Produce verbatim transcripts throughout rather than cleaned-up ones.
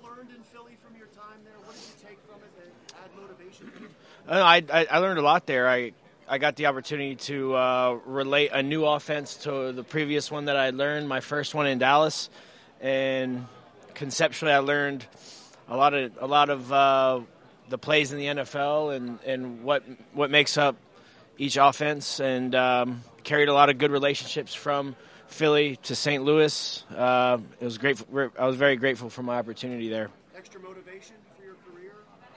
learned in Philly from your time there? What did you take from it that add motivation to you? I, I I learned a lot there. I I got the opportunity to uh, relate a new offense to the previous one that I learned, my first one in Dallas, and conceptually I learned a lot of a lot of uh, the plays in the N F L and, and what what makes up each offense, and um, carried a lot of good relationships from Philly to Saint Louis. Uh, it was great. I was very grateful for my opportunity there. Extra motivation for your career?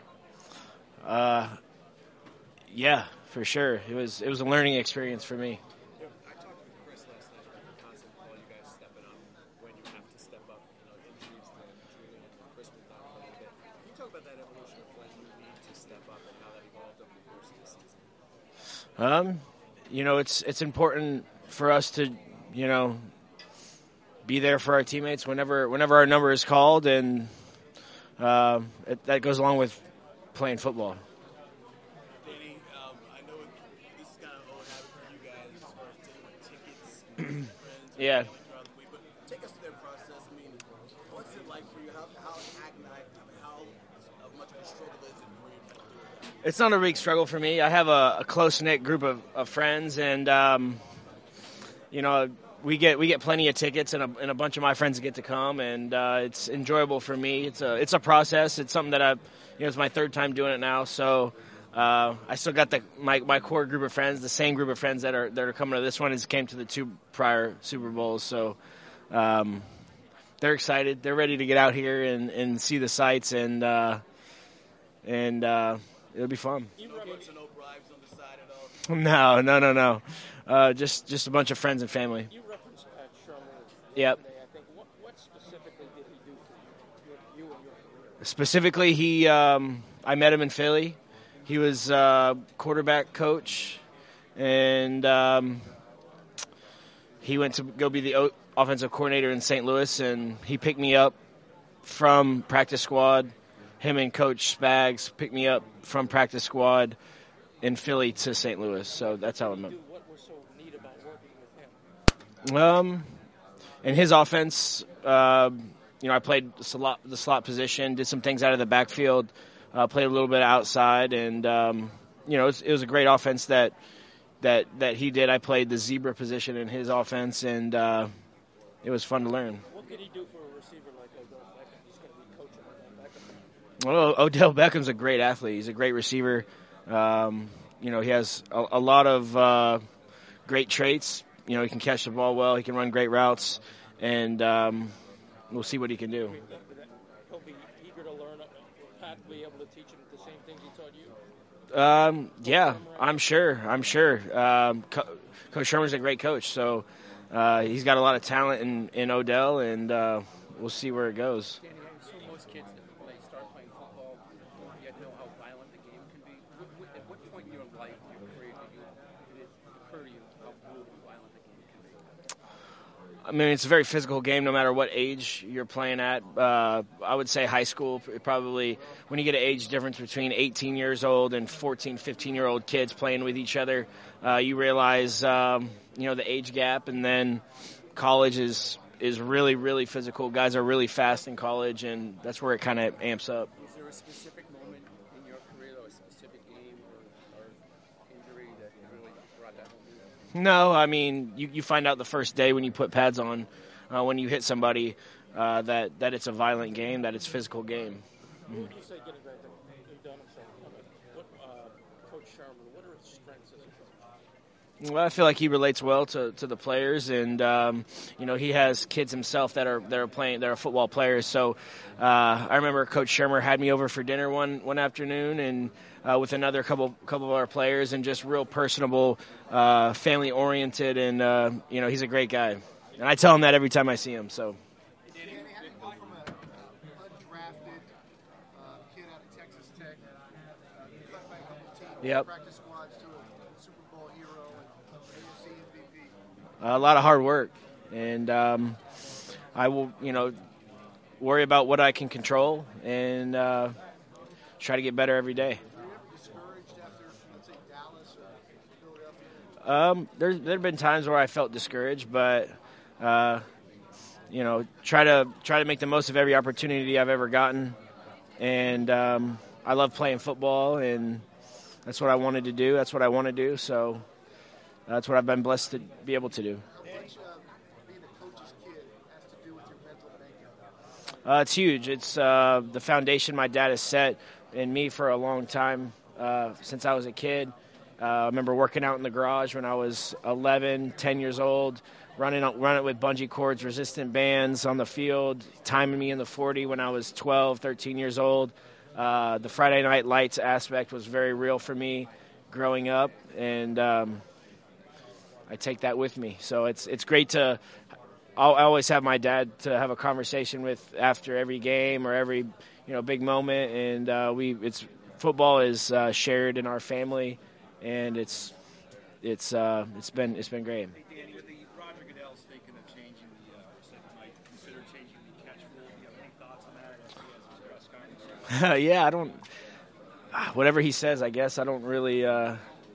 Uh, yeah, for sure. It was it was a learning experience for me. I talked with Chris last night about the concept of all you guys stepping up when you have to step up. You know, injuries to Julian and Chris was down for a little bit. Can you talk about that evolution of when you need to step up and how that evolved over the course of the season? Um, you know, it's it's important for us to, you know, be there for our teammates whenever whenever our number is called, and uh, it, that goes along with playing football. Danny, um, I know this is kind of old habit for you guys as far as taking like tickets, friends, Yeah. going throughout the week, but take us through that process. I mean, what's it like for you? How how agonized, I mean, how much of a struggle is it for you to do that? It's not a big struggle for me. I have a, a close knit group of, of friends, and um, you know, we get we get plenty of tickets, and a, and a bunch of my friends get to come, and uh, it's enjoyable for me. It's a it's a process. It's something that I, you know, it's my third time doing it now, so uh, I still got the my, my core group of friends, the same group of friends that are that are coming to this one as came to the two prior Super Bowls. So um, they're excited. They're ready to get out here and, and see the sights, and uh, and uh, it'll be fun. No bucks and no bribes on the side at all. No, no, no, no. Uh, just just a bunch of friends and family. You referenced Pat Shermer. Yep. Today, I think. What, what specifically did he do for you, you and your career? Specifically, he um, I met him in Philly. He was uh, quarterback coach, and um, he went to go be the o- offensive coordinator in Saint Louis, and he picked me up from practice squad. Him and Coach Spags picked me up from practice squad in Philly to Saint Louis. So that's how I met him. What was so neat about working with him? Um, in his offense, uh, you know, I played the slot, the slot position, did some things out of the backfield, uh, played a little bit outside, and um, you know, it was, it was a great offense that that that he did. I played the zebra position in his offense, and uh, it was fun to learn. What could he do for a receiver like Odell Beckham? He's going to be coaching Odell Beckham. Well, Odell Beckham's a great athlete. He's a great receiver. Um, you know, he has a, a lot of uh, great traits. You know, he can catch the ball well. He can run great routes, and um, we'll see what he can do. He'll be eager to learn. Pat will be able to teach him the same things he taught you. Um, yeah, I'm sure. I'm sure. Um, Co- Coach Sherman's a great coach, so uh, he's got a lot of talent in, in Odell, and uh, we'll see where it goes. Danny, so most kids, when they start playing football, don't yet know how violent the game can be. What, what, at what point in your life, your career, did, you, did it occur to you how brutally violent the game can be? I mean, it's a very physical game no matter what age you're playing at. Uh, I would say high school, probably when you get an age difference between eighteen years old and fourteen, fifteen-year-old kids playing with each other, uh, you realize, um, you know, the age gap. And then college is, is really, really physical. Guys are really fast in college, and that's where it kind of amps up. Is there a specific moment in your career or a specific game or, or injury that really brought that home to you? No, I mean, you, you find out the first day when you put pads on, uh, when you hit somebody, uh, that, that it's a violent game, that it's a physical game. What would you say, getting back to Dunham, what, uh, Coach Sherman, what are his strengths as a coach? Well, I feel like he relates well to, to the players, and um, you know, he has kids himself that are that are playing, that are football players. So uh, I remember Coach Shermer had me over for dinner one, one afternoon, and uh, with another couple couple of our players, and just real personable, uh, family oriented, and uh, you know, he's a great guy, and I tell him that every time I see him. So. Danny, how did you go from a undrafted uh, kid out of Texas Tech, uh, cut back on the team, Yep. practice squads to a Super Bowl hero and A F C M V P? A lot of hard work, and um, I will, you know, worry about what I can control and uh, try to get better every day. Were you ever discouraged after, let's say, Dallas or Philadelphia? Um, there there have been times where I felt discouraged, but uh, you know, try to try to make the most of every opportunity I've ever gotten. And um, I love playing football, and that's what I wanted to do. That's what I want to do. So that's what I've been blessed to be able to do. Much uh, being a coach's kid has to do with your mental makeup? Uh, it's huge. It's uh, the foundation my dad has set in me for a long time, uh, since I was a kid. Uh, I remember working out in the garage when I was eleven, ten years old, running running with bungee cords, resistant bands on the field, timing me in the forty when I was twelve, thirteen years old. Uh, the Friday Night Lights aspect was very real for me growing up, and um, I take that with me. So it's it's great to I'll, I always have my dad to have a conversation with after every game or every you know big moment, and uh, we it's football is uh, shared in our family. And it's it's uh, it's been it's been great. Hey, Danny, with the Roger Goodell's thinking of changing the, uh, or said he might consider changing the catch rule. Do you have any thoughts on that? As he has his press conference? Yeah, I don't. Whatever he says, I guess I don't really. Uh,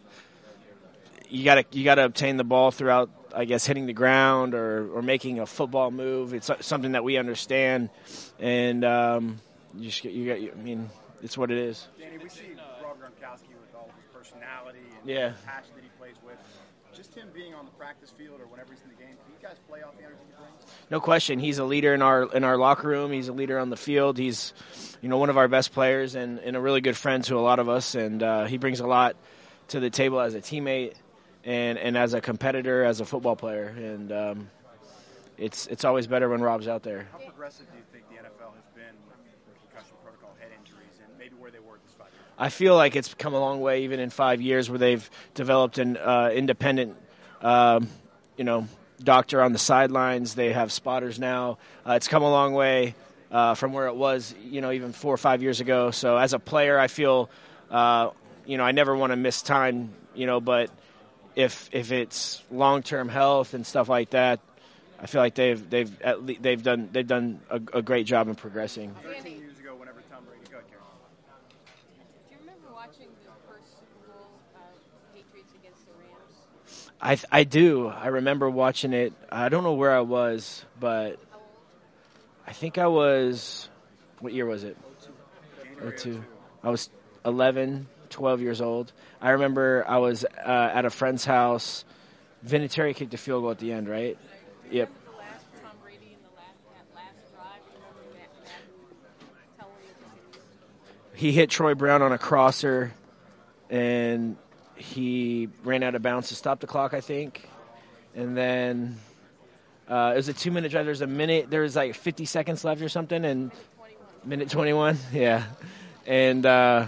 you gotta you gotta obtain the ball throughout. I guess hitting the ground or, or making a football move. It's something that we understand, and um, you just you got. I mean, it's what it is. Danny, we see Rob Gronkowski with all his personality and Yeah. the passion that he plays with. Just him being on the practice field or whenever he's in the game, can you guys play off the energy he brings? No question. He's a leader in our in our locker room. He's a leader on the field. He's, you know, one of our best players and, and a really good friend to a lot of us. And uh, he brings a lot to the table as a teammate and, and as a competitor, as a football player. And um, it's it's always better when Rob's out there. How progressive do you think the N F L has been with concussion protocol, head injuries, and maybe where they were this five years? I feel like it's come a long way, even in five years, where they've developed an uh, independent, um, you know, doctor on the sidelines. They have spotters now. Uh, it's come a long way uh, from where it was, you know, even four or five years ago. So as a player, I feel, uh, you know, I never want to miss time, you know, but if if it's long-term health and stuff like that, I feel like they've they've at le- they've done they've done a, a great job in progressing. thirteen years ago, whenever Tom Brady got Karen. Do you remember watching the first Super Bowl, uh, Patriots against the Rams? I I do. I remember watching it. I don't know where I was, but How old? I think I was. What year was it? oh two. I was eleven, twelve years old. I remember I was uh, at a friend's house. Vinatieri kicked a field goal at the end, right? Yep. Remember the last Tom Brady in the last that last drive? Remember that? that tell me He hit Troy Brown on a crosser, and he ran out of bounds to stop the clock, I think. And then uh, it was a two-minute drive. There's a minute. There was like fifty seconds left or something, and minute twenty-one. Yeah, and uh,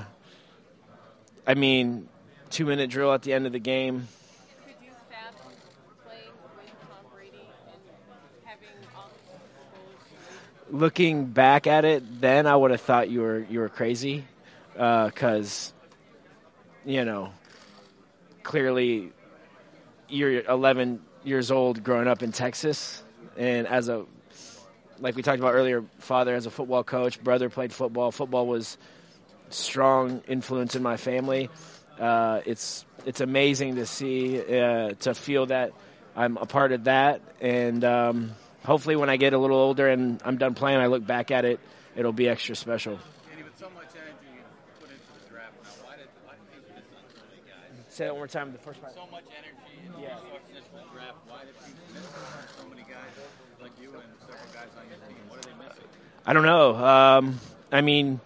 I mean, two-minute drill at the end of the game. Could you fathom playing with Tom Brady and having all those? Looking back at it, then I would have thought you were you were crazy, because uh, you know, clearly you're eleven years old, growing up in Texas, and as a like we talked about earlier, father as a football coach, brother played football. Football was strong influence in my family. Uh, it's it's amazing to see, uh, to feel that I'm a part of that, and um, hopefully when I get a little older and I'm done playing, I look back at it, it'll be extra special. Danny, with so much energy you put into the draft now, why did why did people miss on so many guys? Say that one more time. The first part. So much energy and Yeah. resources into the draft. Why did people miss on so many guys like you and several guys on your team? What are they missing? I don't know. Um, I mean,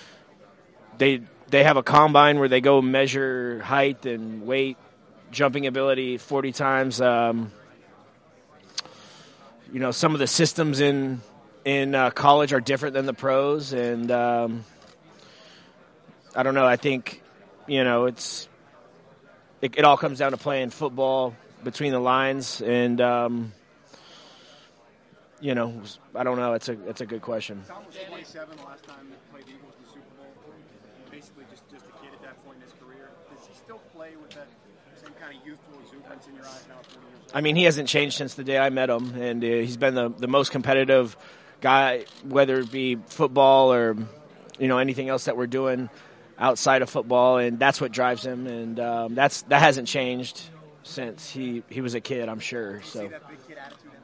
they they have a combine where they go measure height and weight, jumping ability forty times. Um, you know, some of the systems in in uh, college are different than the pros, and um, I don't know. I think you know it's it, it all comes down to playing football between the lines, and um, you know, I don't know. It's a it's a good question. Tom was twenty-seven the last time he played the Eagles in the Super Bowl. Basically just, just a kid at that point in his career. Does he still play with that same kind of youthful exuberance in your eyes now at twenty years old? I mean, he hasn't changed since the day I met him, and uh, he's been the, the most competitive guy, whether it be football or, you know, anything else that we're doing outside of football, and that's what drives him, and um, that's that hasn't changed since he, he was a kid, I'm sure. Do you So see that big kid attitude in him?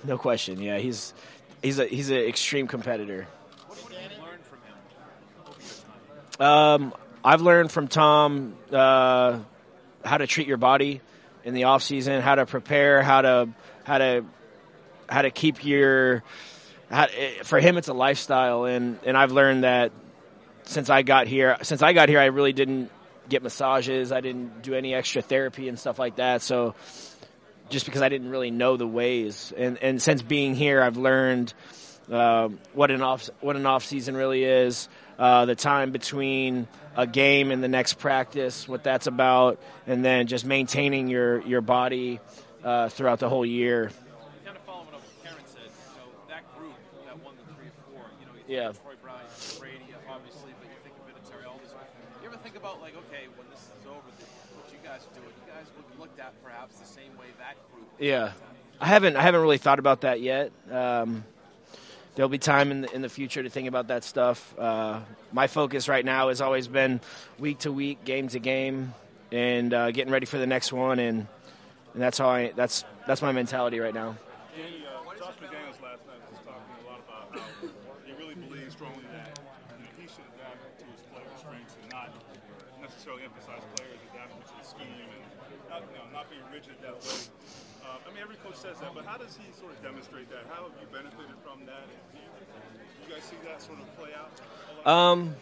No question. Yeah, he's he's a he's an extreme competitor. What, what have you learned from him over your time? Um, I've learned from Tom uh, how to treat your body in the off season, how to prepare, how to how to how to keep your. How, for him, it's a lifestyle, and, and I've learned that since I got here. Since I got here, I really didn't get massages. I didn't do any extra therapy and stuff like that. So just because I didn't really know the ways, and and since being here, I've learned uh, what an off what an off season really is. Uh, the time between a game and the next practice, what that's about, and then just maintaining your your body uh, throughout the whole year. Kind of following up what Karen said, you know, that group that won the three or four, you know, you think Yeah. of Troy Bryant, Brady, obviously, but you think of Vinatieri Elvis. You ever think about, like, okay, when this is over, the, what you guys are doing, you guys would be looked at perhaps the same way that group was Yeah, looked at? I haven't I haven't really thought about that yet. Um, there'll be time in the, in the future to think about that stuff. Uh, my focus right now has always been week to week, game to game, and uh, getting ready for the next one. And, and that's how I that's that's my mentality right now. Danny, uh, Josh McDaniels last night was talking a lot about how he really believes strongly that you know, he should adapt to his players' strengths and not necessarily emphasize players adapting to the scheme and not, you know, not being rigid that way. Uh, I mean, every coach says that, but how does he sort of demonstrate that? How have you benefited from that? And do you, do you guys see that sort of play out a lot? Um,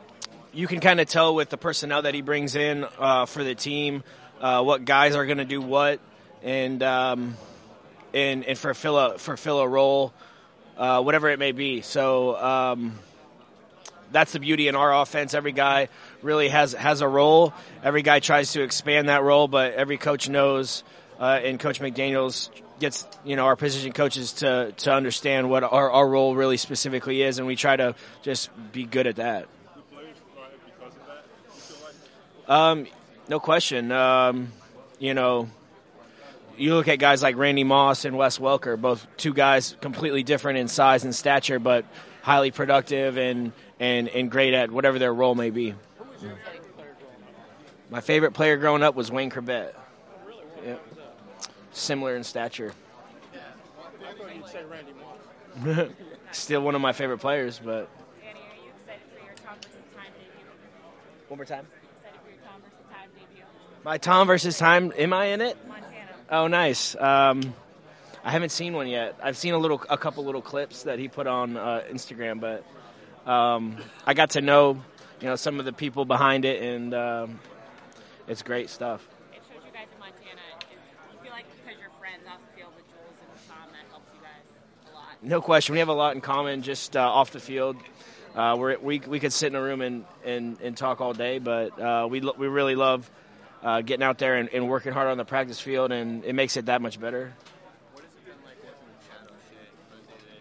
you can kind of tell with the personnel that he brings in uh, for the team, uh, what guys are going to do what, and um, and and for fill a for fill a role, uh, whatever it may be. So um, that's the beauty in our offense. Every guy really has has a role. Every guy tries to expand that role, but every coach knows, uh, and Coach McDaniels gets you know our position coaches to to understand what our, our role really specifically is, and we try to just be good at that. Do players thrive because of that, you feel like? Um, no question. Um, you know, you look at guys like Randy Moss and Wes Welker, both two guys completely different in size and stature, but highly productive and, and, and great at whatever their role may be. My favorite player growing up was Wayne Corbett. Yep. Similar in stature. I thought you'd say Randy Moss. Still one of my favorite players, but Danny, are you excited for your Tom versus Time debut? one more time. Excited for your Tom versus Time debut? My Tom versus Time, am I in it? Montana. Oh, nice. Um, I haven't seen one yet. I've seen a little, a couple little clips that he put on uh, Instagram, but um, I got to know, you know, some of the people behind it, and um, it's great stuff. It shows you guys in Montana. Is, you feel like because you're friends off the field with Jules and Tom, that helps you guys a lot? No question. We have a lot in common just uh, off the field. Uh, we're, we we could sit in a room and, and, and talk all day, but uh, we lo- we really love uh, getting out there and, and working hard on the practice field, and it makes it that much better. What has it been like working with Chad O'Shea on a day-to-day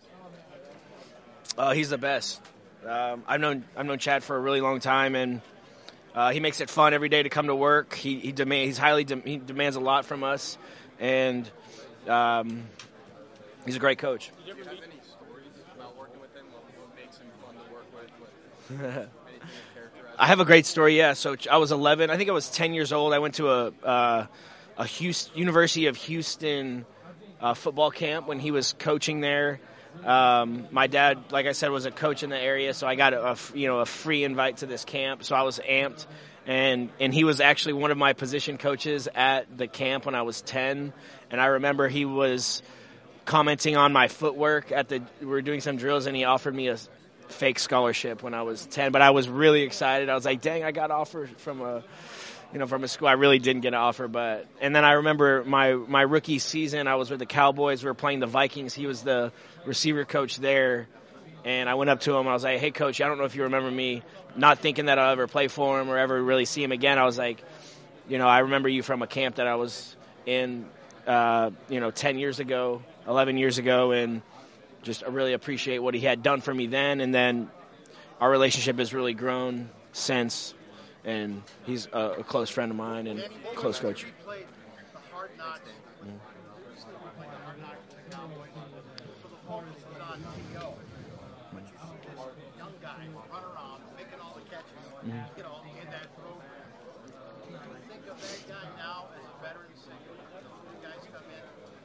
basis? Uh, he's the best. Um, I've known I've known Chad for a really long time, and uh, he makes it fun every day to come to work. He he demand he's highly de- he demands a lot from us, and um, he's a great coach. Do you have any stories about working with him? What, what makes him fun to work with? What, anything to characterize? I have a great story. Yeah, so I was eleven. I think I was ten years old. I went to a uh, a Houston, University of Houston uh, football camp when he was coaching there. Um, my dad, like I said, was a coach in the area, so I got a, a you know a free invite to this camp. So I was amped, and and he was actually one of my position coaches at the camp when I was ten. And I remember he was commenting on my footwork at the we were doing some drills, and he offered me a fake scholarship when I was ten. But I was really excited. I was like, dang, I got offered from a you know from a school. I really didn't get an offer, but and then I remember my my rookie season, I was with the Cowboys. We were playing the Vikings. He was the receiver coach there, and I went up to him and I was like, hey coach, I don't know if you remember me, not thinking that I'll ever play for him or ever really see him again. I was like, you know I remember you from a camp that I was in uh, you know ten years ago, eleven years ago, and just I really appreciate what he had done for me then, and then our relationship has really grown since, and he's a, a close friend of mine and close coach. We played the Hard Knocks. Recently we played the Hard Knocks with the Cowboys. So the focus was on T O. But you see this young guy run around, making all the catches, you know, in that program. Do you think of that guy now as a veteran singer? You guys come in, the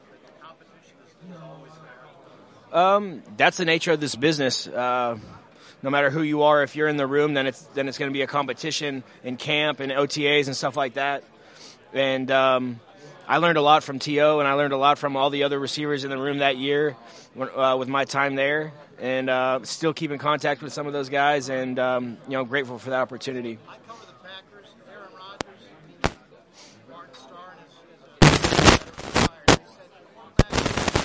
competition is, is always there? Um, that's the nature of this business. Uh, no matter who you are, if you're in the room, then it's then it's going to be a competition in camp and O T As and stuff like that. And um, I learned a lot from T O, and I learned a lot from all the other receivers in the room that year uh, with my time there. And uh, still keep in contact with some of those guys, and um, you know, grateful for that opportunity. I cover the Packers, Aaron Rodgers, Martin Starr, and his, his fired. They said, come on back.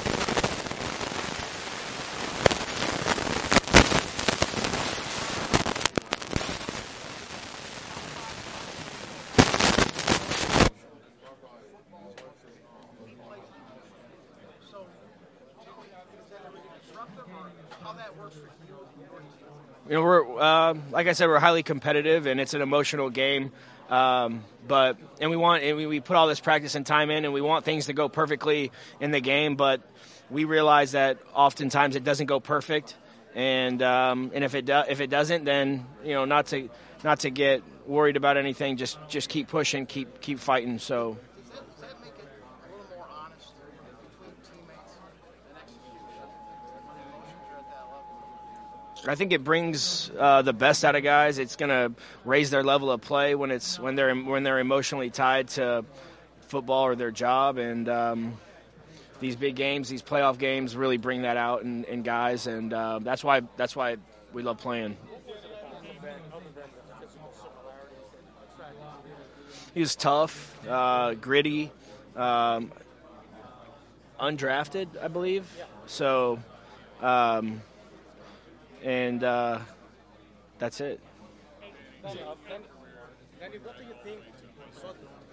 So, is that really disruptive, or how that works for you? You know, we're uh, like I said, we're highly competitive, and it's an emotional game. Um, but and we want and we, we put all this practice and time in, and we want things to go perfectly in the game. But we realize that oftentimes it doesn't go perfect, and um, and if it do, if it doesn't, then you know, not to not to get worried about anything. Just just keep pushing, keep keep fighting. So. Does that, does that make it a little more honest between teammates and execution when emotions are at that level? I think it brings uh, the best out of guys. It's going to raise their level of play when it's when they're when they're emotionally tied to football or their job. And um, these big games, these playoff games, really bring that out in, in guys. And uh, that's why that's why we love playing. He was tough, uh, gritty, um, undrafted, I believe. So. Um, And uh, that's it. Uh, Danny, what do you think? So,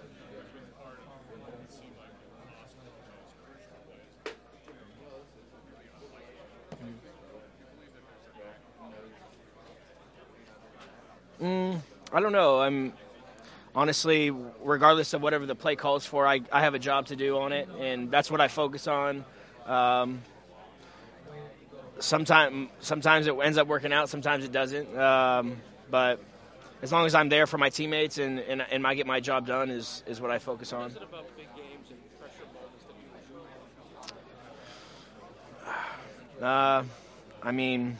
mm, I don't know. I'm honestly, regardless of whatever the play calls for, I, I have a job to do on it, and that's what I focus on. Um, Sometimes, sometimes it ends up working out. Sometimes it doesn't. Um, but as long as I'm there for my teammates and, and and I get my job done, is is what I focus on. is it about big games and pressure moments that you enjoy? Uh, I mean,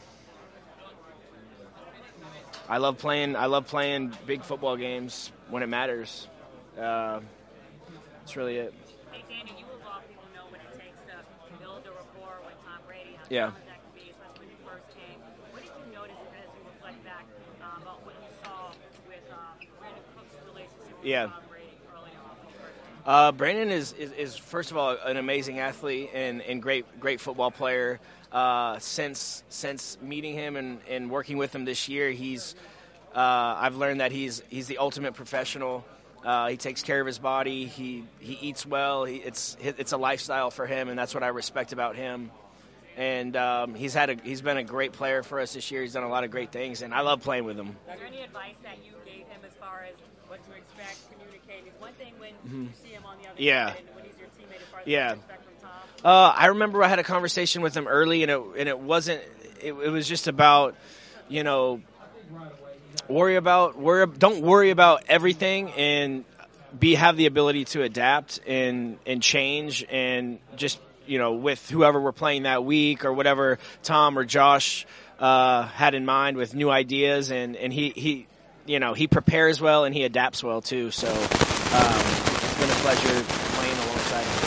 I love playing. I love playing big football games when it matters. Uh, that's really it. Hey, Danny, you of all people know what it takes to build a rapport with Tom Brady. How Yeah. hard that can be, especially when you first came. What did you notice as you reflect back um, about what you saw with um, Brandon Cook's relationship with Yeah. Tom Brady early on when you first came? Uh, Brandon is, is, is first of all an amazing athlete and, and great great football player. Uh, since since meeting him and, and working with him this year, he's uh, I've learned that he's he's the ultimate professional. Uh, he takes care of his body. He he eats well. He, it's it's a lifestyle for him, and that's what I respect about him. And um, he's had a, he's been a great player for us this year. He's done a lot of great things, and I love playing with him. Is there any advice that you gave him as far as what to expect, communicating? It's one thing when Mm-hmm. you see him on the other Yeah. side and when he's your teammate as far as Yeah. what to expect from Tom. Uh, I remember I had a conversation with him early, and it and it wasn't. It, it was just about, you know, worry about worry. Don't worry about everything, and be have the ability to adapt and and change, and just, you know, with whoever we're playing that week or whatever Tom or Josh uh, had in mind with new ideas, and and he he, you know, he prepares well and he adapts well too. So um, it's been a pleasure playing alongside him.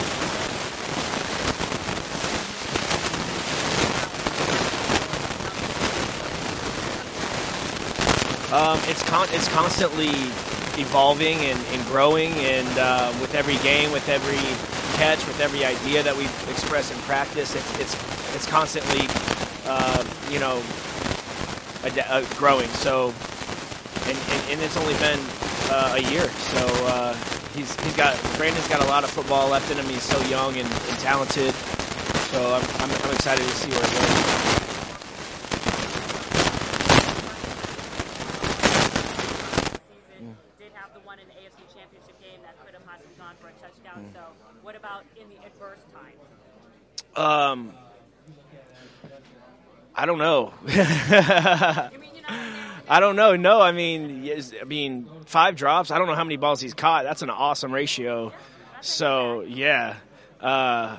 Um, it's con- it's constantly evolving and, and growing, and uh, with every game, with every catch, with every idea that we express in practice, it's it's it's constantly, uh, you know, ad- uh, growing. So, and, and, and it's only been uh, a year. So uh, he's he's got Brandon's got a lot of football left in him. He's so young and, and talented. So I'm, I'm I'm excited to see where it goes. So what about in the adverse times? Um, I don't know. You mean, you know, I don't know. No, I mean, yes, I mean, five drops. I don't know how many balls he's caught. That's an awesome ratio. So yeah, uh,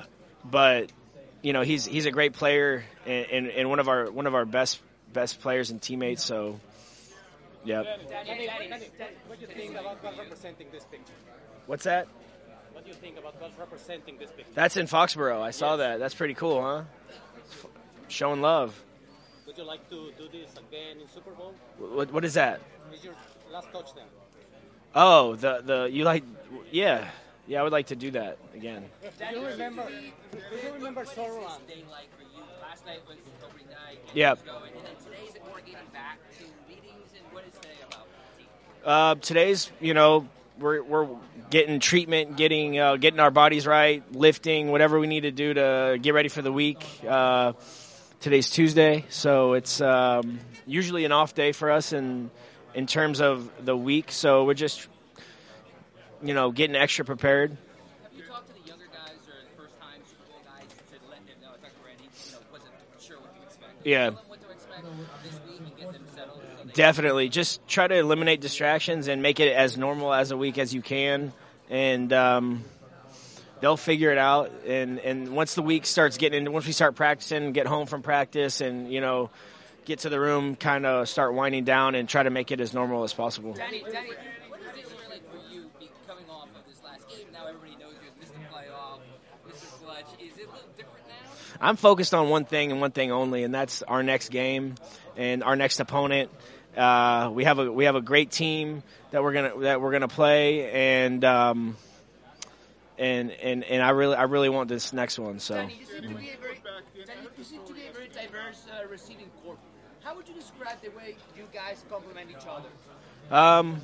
but you know he's he's a great player and, and, and one of our one of our best best players and teammates. So, yeah. Danny, Danny, Danny, what do you think about what's representing this picture? What's that? What do you think about what's representing this picture? That's in Foxborough. I saw that. That's pretty cool, huh? Showing love. Would you like to do this again in Super Bowl? What what is that? Is your last touchdown? Oh, the the you like yeah. Yeah, I would like to do that again. Do you remember do you remember What is Sauron? this day like for you? Last night was opening night. Yeah. Going, and then today is it more getting back to meetings, and what is today about for the team? Uh, today's, you know, we're we're getting treatment, getting uh, getting our bodies right, lifting, whatever we need to do to get ready for the week. Uh, today's Tuesday, so it's um, usually an off day for us in in terms of the week. So we're just, you know, getting extra prepared. Have you talked to the younger guys or the first time Super Bowl guys to let them know? I talked to Randy, you know, wasn't sure what to expect. Yeah. Tell them what to expect this week and get them settled. So they Definitely. Just try to eliminate distractions and make it as normal as a week as you can. And um, they'll figure it out. And, and once the week starts getting into, once we start practicing, get home from practice and, you know, get to the room, kind of start winding down and try to make it as normal as possible. Danny, Danny, what is it like for you be coming off of this last game? Now everybody knows you as Mister Playoff, Mister Clutch. Is it a little different now? I'm focused on one thing and one thing only, and that's our next game and our next opponent. Uh, we have a we have a great team that we're gonna that we're gonna play, and um, and and and I really I really want this next one. So. Danny, you seem to be a very, Danny, you seem to be a very diverse uh, receiving corps. How would you describe the way you guys complement each other? Um,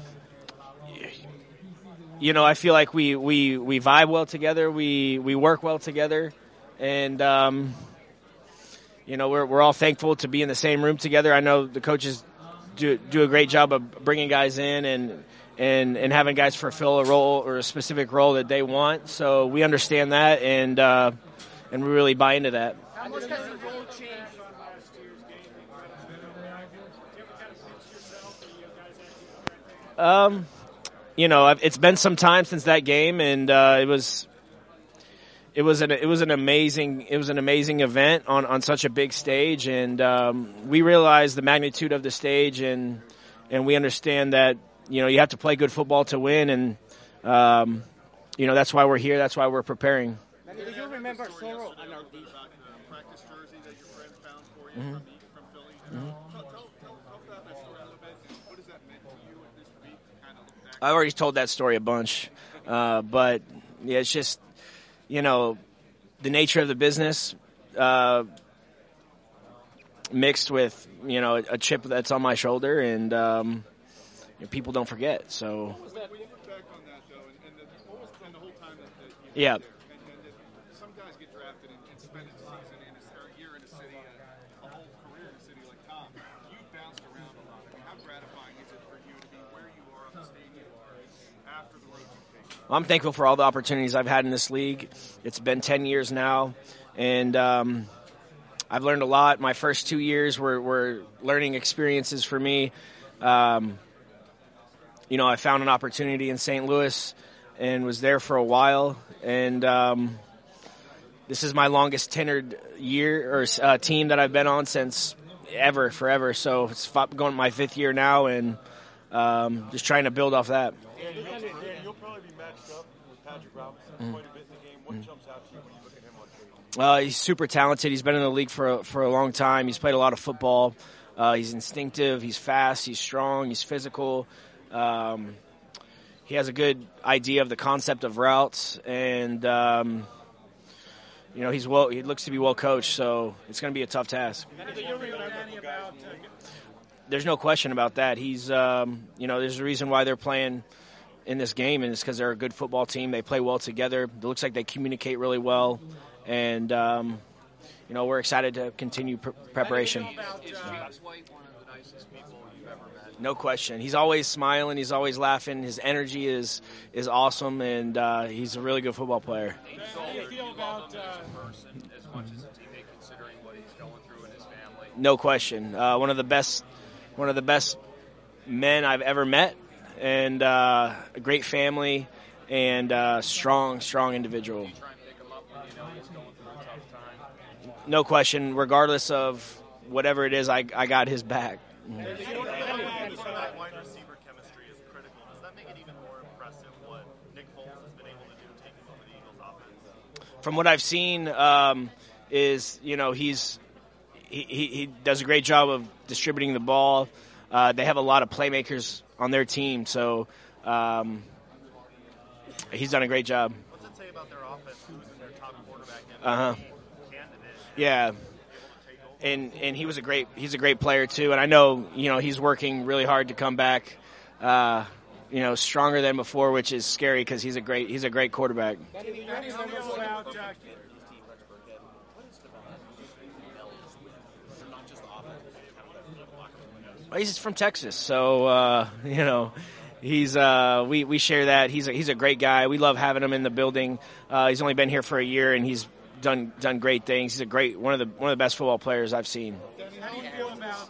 you know, I feel like we, we, we vibe well together. We we work well together, and um, you know, we're we're all thankful to be in the same room together. I know the coaches do do a great job of bringing guys in and and and having guys fulfill a role or a specific role that they want. So we understand that, and uh, and we really buy into that. How much has the role changed? Um, you know, I've- it's been some time since that game, and uh, it was it was an it was an amazing it was an amazing event on, on such a big stage, and um, we realized the magnitude of the stage, and and we understand that you know you have to play good football to win, and um, you know that's why we're here. That's why we're preparing. Do you remember Sauron and our defense? Practice jersey that your friend found for you from, the, from Philly. Tell, tell, tell, talk about that story a little bit. And what has that meant to you this week to kind of look back? I already told that story a bunch, uh, but yeah, it's just you know the nature of the business uh, mixed with you know a chip that's on my shoulder, and um, you know, people don't forget. So When you look back on that, though, and, and, the, what was, and the whole time that, that you Yeah. were there, and, and that some guys get drafted and, and spend a season in a, or a year in a city, a, a whole career in a city like Tom, you bounced around a lot. I mean, how gratifying is it for you to be where you are on the stage you are after the road you've taken? I'm thankful for all the opportunities I've had in this league. It's been ten years now, and um, I've learned a lot. My first two years were, were learning experiences for me. Um, you know, I found an opportunity in Saint Louis and was there for a while, and um, this is my longest tenured year or uh, team that I've been on since ever, forever. So it's going my fifth year now, and um, just trying to build off that. Dan, you'll, Dan, you'll probably be matched up with Patrick Robinson quite a bit in the game. What jumps out to you when you look at him on tape? Uh, he's super talented. He's been in the league for a, for a long time. He's played a lot of football. Uh, he's instinctive. He's fast. He's strong. He's physical. Um, he has a good idea of the concept of routes, and um, you know he's well. He looks to be well coached, so it's going to be a tough task. There's no question about that. He's, um, you know, there's a reason why they're playing in this game, and it's because they're a good football team. They play well together. It looks like they communicate really well, and um, you know, we're excited to continue pr- preparation. No question. He's always smiling. He's always laughing. His energy is is awesome, and uh, he's a really good football player. How do you feel about uh, as much as a teammate, considering what he's going through in his family? No question. Uh, one of the best, one of the best men I've ever met, and uh, a great family, and uh, strong, strong individual. no question. Regardless of whatever it is, I I got his back. That wide receiver chemistry is critical. Does that make it even more impressive what Nick Foles has been able to do taking over the Eagles' offense? From what I've seen, um, is you know he's he, he he does a great job of distributing the ball. Uh, they have a lot of playmakers on their team, so um, he's done a great job. What's it say about their offense? Losing their top quarterback and Uh huh. candidate? Yeah. And and he was a great he's a great player too, and I know you know he's working really hard to come back, uh, you know, stronger than before, which is scary because he's a great he's a great quarterback. Well, he's from Texas, so uh, you know he's uh, we we share that. He's a, he's a great guy. We love having him in the building. Uh, he's only been here for a year, and he's done done great things. He's a great one of the one of the best football players I've seen. How do you feel about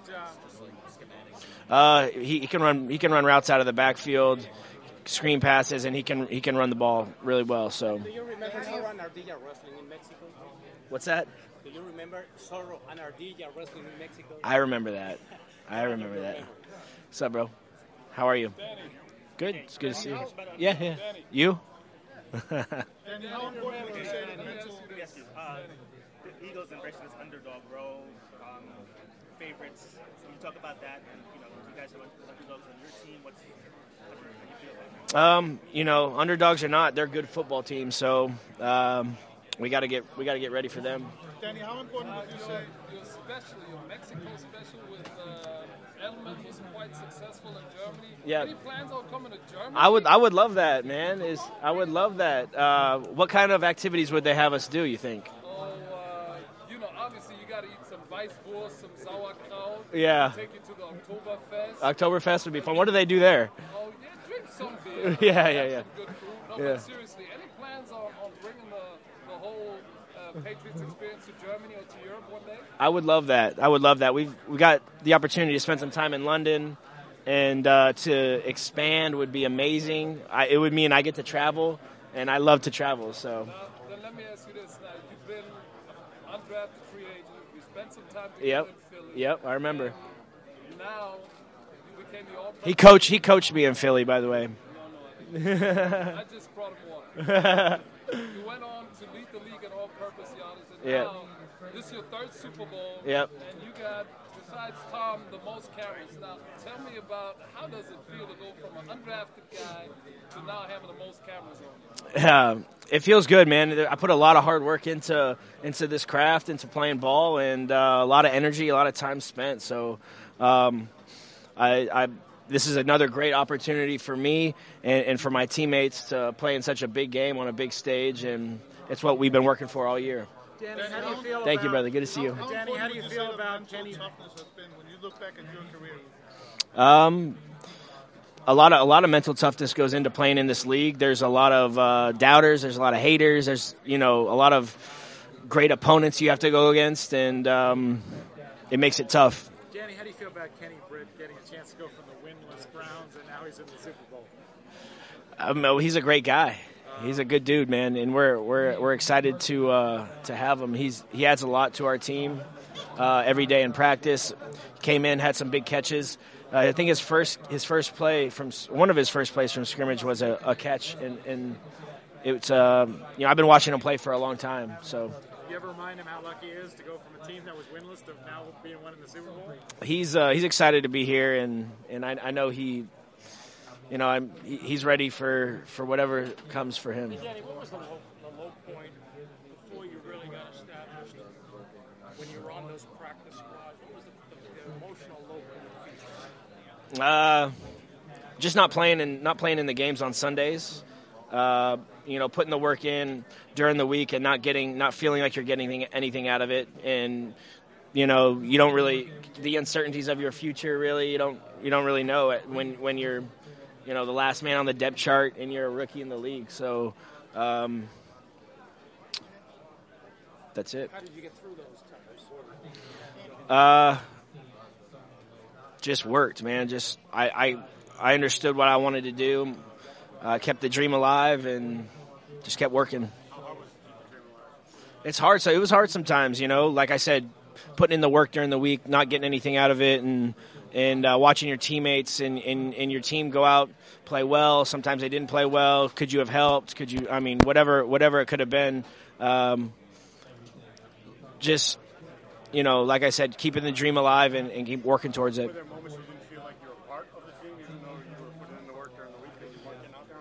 uh, Uh, he, he can run he can run routes out of the backfield, screen passes, and he can he can run the ball really well. So Do you remember Zorro and Ardilla wrestling in Mexico? what's that? Do you remember Zorro and Ardilla wrestling in Mexico? I remember that. I remember that. What's up, bro? How are you? Good. It's good to see you. Yeah, yeah. You? Danny, how important would you say the mental? Yes, uh, the Eagles embracing this underdog role, um, favorites. So you talk about that, and you know, you guys have underdogs on your team. What's how do you, how do you feel about that? Um, you know, underdogs or not, they're a good football team. So um, we got to get we got to get ready for them. Danny, how important would you say? Your special, your Mexico special with uh, Edelman was quite successful in Germany. Yeah. Any plans on coming to Germany? I would I would love that, man. Is I would love that. Uh, what kind of activities would they have us do? You think? Oh, uh, you know, obviously you got to eat some Weißwurst, some sauerkraut. Yeah. Take you to the Oktoberfest. Oktoberfest would be fun. What do they do there? Oh yeah, drink some beer. Yeah, have yeah, yeah. Some good food. No, Yeah. but seriously, any plans on, on bringing the the whole uh, Patriots experience to Germany or to Europe one day? I would love that. I would love that. We've we got the opportunity to spend some time in London, and uh, to expand would be amazing. I, it would mean I get to travel, and I love to travel. So. Now, then let me ask you this: now, you've been undrafted free agent. You spent some time together Yep. in Philly. Yep. I remember. And now you became the all-pro. He coached. He coached me in Philly, by the way. I just brought him water. You went on to lead the league in all-purpose yards, and Yeah. now this is your third Super Bowl. Yep. And you got, besides Tom, the most carries. Now, tell me about how does it feel to go from an undrafted guy to now having the most cameras on you? Yeah, it feels good, man. I put a lot of hard work into into this craft, into playing ball, and uh, a lot of energy, a lot of time spent. So, um, I, I this is another great opportunity for me and, and for my teammates to play in such a big game on a big stage, and it's what we've been working for all year. Danny, how do you feel Thank you, about- brother. Good to see you. How Danny, how do you important would feel say the about mental Kenny? toughness has been when you look back at your career? Um, a lot of a lot of mental toughness goes into playing in this league. There's a lot of uh, doubters. There's a lot of haters. There's you know a lot of great opponents you have to go against, and um, it makes it tough. Danny, how do you feel about Kenny Britt getting a chance to go from the winless Browns and now he's in the Super Bowl? Um, oh, he's a great guy. He's a good dude, man, and we're we're we're excited to uh, to have him. He's he adds a lot to our team uh, every day in practice. Came in, had some big catches. Uh, I think his first his first play from one of his first plays from scrimmage was a, a catch, and, and it's um, you know I've been watching him play for a long time. So You ever remind him how lucky he is to go from a team that was winless to now being one in the Super Bowl? he's uh, he's excited to be here, and and I, I know he. You know, I'm, he- he's ready for, for whatever comes for him. Danny, what was the low, the low point before you really got established? When you were on those practice squads, what was the, the, the emotional low point? Uh, just not playing in not playing in the games on Sundays. Uh, you know, putting the work in during the week and not getting, not feeling like you're getting anything, anything out of it, and you know, you don't really the uncertainties of your future. Really, you don't you don't really know it when when you're, you know, the last man on the depth chart and you're a rookie in the league. So um, that's it. How did you get through those times? Uh, just worked, man. Just I, I, I understood what I wanted to do. Uh, kept the dream alive and just kept working. It's hard. So it was hard sometimes, you know. Like I said, putting in the work during the week, not getting anything out of it, and and uh, watching your teammates and, and, and your team go out, play well. Sometimes they didn't play well. Could you have helped? Could you? I mean, whatever whatever it could have been. Um, just, you know, like I said, keeping the dream alive and, and keep working towards it. Were there moments you didn't feel like you were part of the team, even though you were putting in the work during the week because you weren't getting out there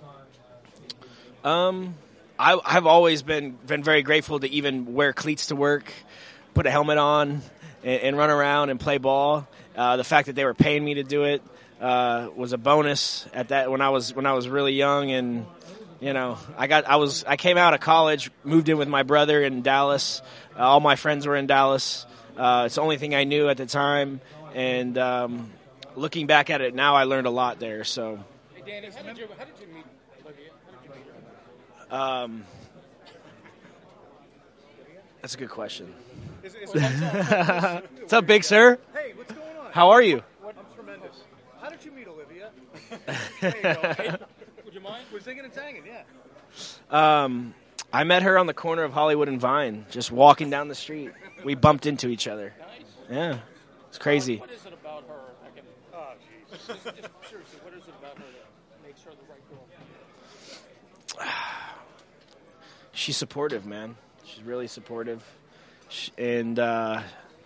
on Sundays? Um, I, I've always been been very grateful to even wear cleats to work, put a helmet on, and, and run around and play ball. Uh, the fact that they were paying me to do it uh, was a bonus at that when I was when I was really young. And you know, I got I was I came out of college, moved in with my brother in Dallas. Uh, all my friends were in Dallas. Uh, it's the only thing I knew at the time. And um, looking back at it now, I learned a lot there. So. Hey, Danny, how did you how did you meet Olivia? How did you meet her? Um, that's a good question. Is, is What's up, big sir? Hey, what's going on? How are you? What, I'm tremendous. How did you meet Olivia? There you go. Hey, would you mind? We're singing and singing, yeah. Um, I met her on the corner of Hollywood and Vine, just walking down the street. We bumped into each other. Nice. Yeah, it's crazy. What is it about her? I can, oh, jeez. Just, just seriously, what is it about her that makes her the right girl? She's supportive, man. She's really supportive. She, and uh,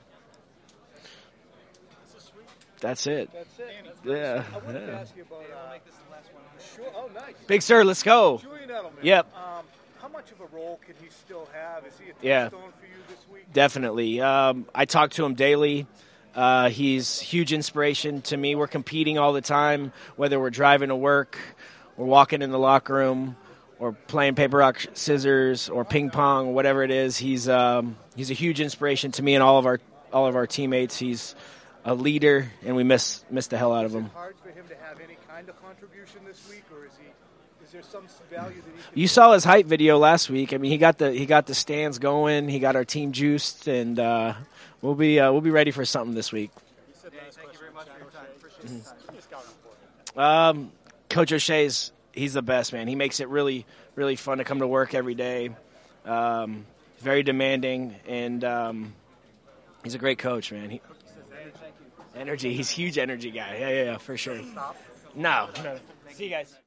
that's it. That's it. Yeah. I wanted to yeah. ask you about. Uh, make this the last one. Sure. Oh, nice. Big sir, let's go. Julian Edelman. Yep. Um, how much of a role can he still have? Is he a Yeah. touchstone for you this week? Definitely. Um, I talk to him daily. Uh, he's huge inspiration to me. We're competing all the time, whether we're driving to work, or walking in the locker room, or playing paper, rock, scissors, or ping pong, or whatever it is. He's um, he's a huge inspiration to me and all of our all of our teammates. He's a leader, and we miss miss the hell out of him. Is it hard for him to have any kind of contribution this week, or is he? Is there some value that he? Can You saw his hype video last week. I mean, he got the he got the stands going. He got our team juiced, and uh, we'll be uh, we'll be ready for something this week. Thank you very much for your time. Appreciate it. Um, Coach O'Shea's he's the best, man. He makes it really really fun to come to work every day. Um, very demanding, and um, he's a great coach, man. He, energy. He's a huge energy guy. Yeah, yeah, yeah, for sure. No, no. See you guys.